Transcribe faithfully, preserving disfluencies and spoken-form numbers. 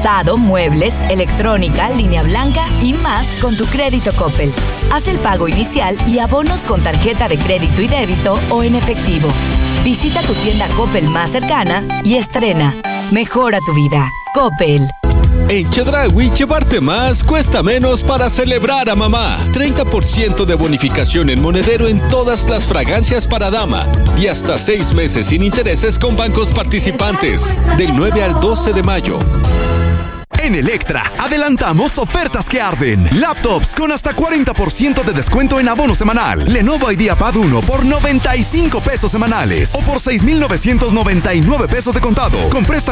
calzado, muebles, electrónica, línea blanca y más con tu crédito Coppel. Haz el pago inicial y abonos con tarjeta de crédito y débito o en efectivo. Visita tu tienda Coppel más cercana y estrena. Mejora tu vida. Coppel. En Chedraui, llevarte más cuesta menos para celebrar a mamá. treinta por ciento de bonificación en monedero en todas las fragancias para dama y hasta seis meses sin intereses con bancos participantes. Del nueve al doce de mayo. En Electra, adelantamos ofertas que arden. Laptops con hasta cuarenta por ciento de descuento en abono semanal. Lenovo IdeaPad uno por noventa y cinco pesos semanales o por seis mil novecientos noventa y nueve pesos de contado. Con préstamo